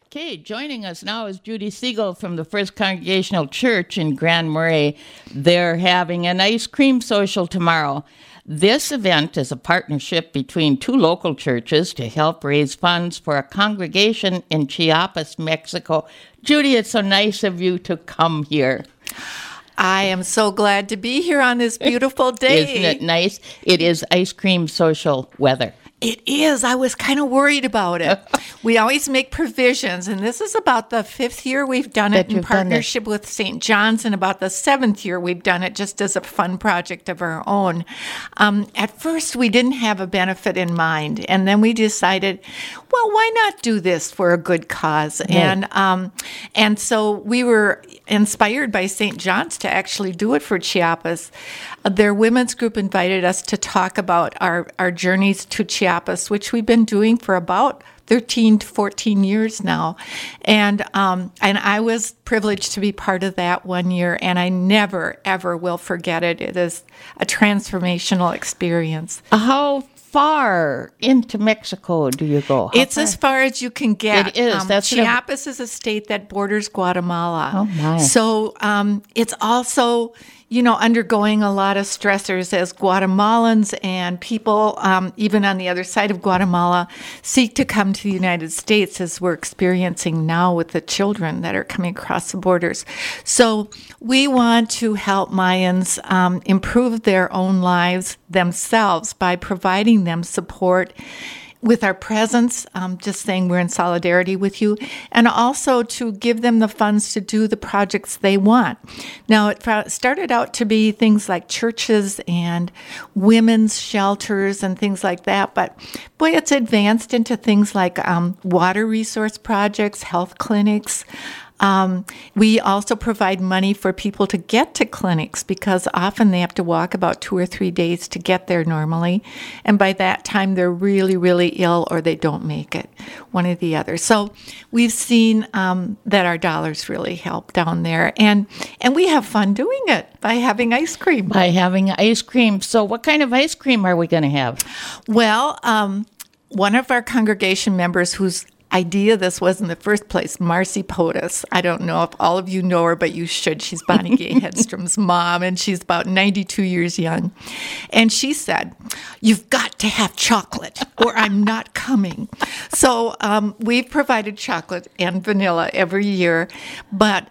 Okay, joining us now is Judy Siegel from the First Congregational Church in Grand Marais. They're having an ice cream social tomorrow. This event is a partnership between two local churches to help raise funds for a congregation in Chiapas, Mexico. Judy, it's so nice of you to come here. I am so glad to be here on this beautiful day. Isn't it nice? It is ice cream social weather. It is. I was kind of worried about it. We always make provisions, and this is about the 5th year we've done it in partnership with St. John's, and about the 7th year we've done it just as a fun project of our own. At first, we didn't have a benefit in mind, and then we decided, well, why not do this for a good cause? Right. And so we were inspired by St. John's to actually do it for Chiapas. Their women's group invited us to talk about our journeys to Chiapas, which we've been doing for about 13 to 14 years now. And I was privileged to be part of that one year, and I never, ever will forget it. It is a transformational experience. How far into Mexico do you go? It's as far as you can get. It is. Chiapas is a state that borders Guatemala. Oh, my. So it's also, undergoing a lot of stressors as Guatemalans and people, even on the other side of Guatemala, seek to come to the United States, as we're experiencing now with the children that are coming across the borders. So we want to help Mayans improve their own lives themselves by providing them support with our presence, just saying we're in solidarity with you, and also to give them the funds to do the projects they want. Now, it started out to be things like churches and women's shelters and things like that, but boy, it's advanced into things like water resource projects, health clinics. We also provide money for people to get to clinics, because often they have to walk about 2 or 3 days to get there normally. And by that time, they're really, really ill, or they don't make it, one or the other. So we've seen that our dollars really help down there. And we have fun doing it by having ice cream. So what kind of ice cream are we going to have? Well, one of our congregation members whose idea this was in the first place, Marcy Potus. I don't know if all of you know her, but you should. She's Bonnie Gay Hedstrom's mom, and she's about 92 years young. And she said, "You've got to have chocolate or I'm not coming." So we've provided chocolate and vanilla every year, but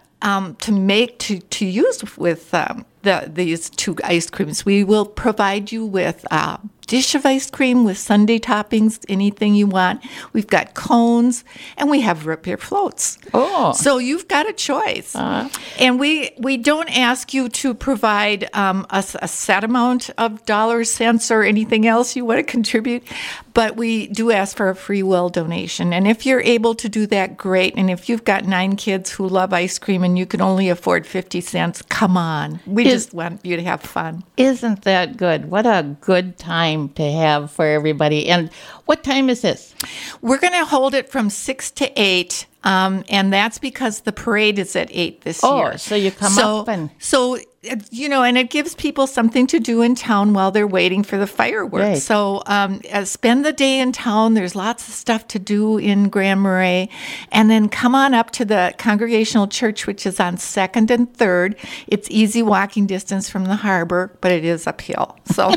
to use with these two ice creams, we will provide you with dish of ice cream with sundae toppings, anything you want. We've got cones, and we have root beer floats. Oh. So you've got a choice. And we don't ask you to provide a set amount of dollars, cents, or anything else you want to contribute, but we do ask for a free will donation. And if you're able to do that, great. And if you've got 9 kids who love ice cream and you can only afford 50 cents, come on. We just want you to have fun. Isn't that good? What a good time to have for everybody. And what time is this? We're going to hold it from 6 to 8, and that's because the parade is at 8 this year. Oh, so you come up and... So, and it gives people something to do in town while they're waiting for the fireworks. Right. So spend the day in town. There's lots of stuff to do in Grand Marais. And then come on up to the Congregational Church, which is on 2nd and 3rd. It's easy walking distance from the harbor, but it is uphill. So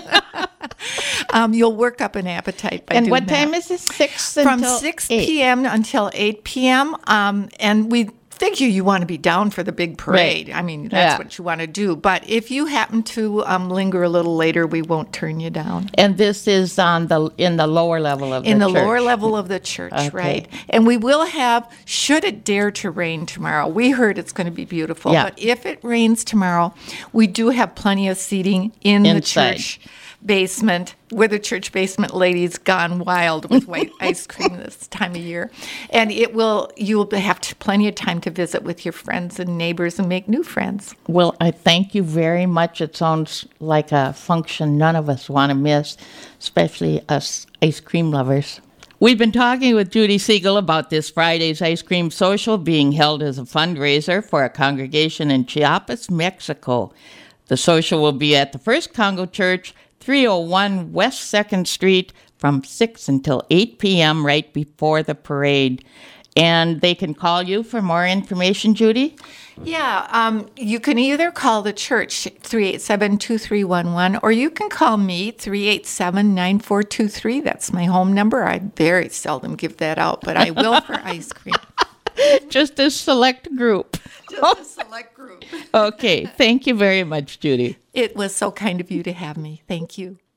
you'll work up an appetite by doing that. And what time is it? 6 From 6 p.m. until 8 p.m. And we figure you want to be down for the big parade. Right. I mean, that's what you want to do. But if you happen to linger a little later, we won't turn you down. And this is in the lower level of the church. In the lower level of the church, okay. Right. And we will have, should it dare to rain tomorrow, we heard it's going to be beautiful. Yeah. But if it rains tomorrow, we do have plenty of seating in the church basement, where the church basement ladies gone wild with white ice cream this time of year. And you'll have plenty of time to visit with your friends and neighbors and make new friends. Well, I thank you very much. It sounds like a function none of us want to miss, especially us ice cream lovers. We've been talking with Judy Siegel about this Friday's ice cream social being held as a fundraiser for a congregation in Chiapas, Mexico. The social will be at the First Congo Church, 301 West 2nd Street, from 6 until 8 p.m. right before the parade. And they can call you for more information, Judy? Yeah, you can either call the church, 387-2311, or you can call me, 387-9423. That's my home number. I very seldom give that out, but I will for ice cream. Just a select group. Just a select group. Okay. Thank you very much, Judy. It was so kind of you to have me. Thank you.